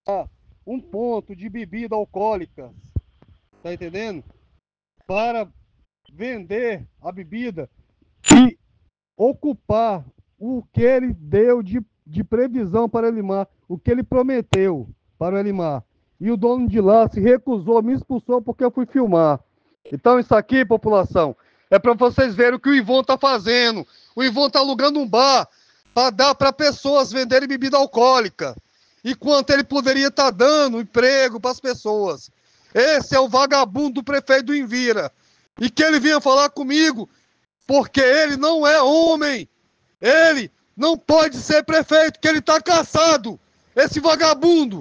um ponto de bebida alcoólica, tá entendendo? Para vender a bebida e ocupar o que ele deu de previsão para o Elimar, o que ele prometeu para o Elimar. E o dono de lá se recusou, me expulsou porque eu fui filmar. Então isso aqui, população, é para vocês verem o que o Ivon tá fazendo. O Ivon tá alugando um bar para dar para pessoas venderem bebida alcoólica, enquanto ele poderia estar dando emprego para as pessoas. Esse é o vagabundo do prefeito do Envira. E que ele vinha falar comigo, porque ele não é homem. Ele não pode ser prefeito, que ele tá caçado. Esse vagabundo.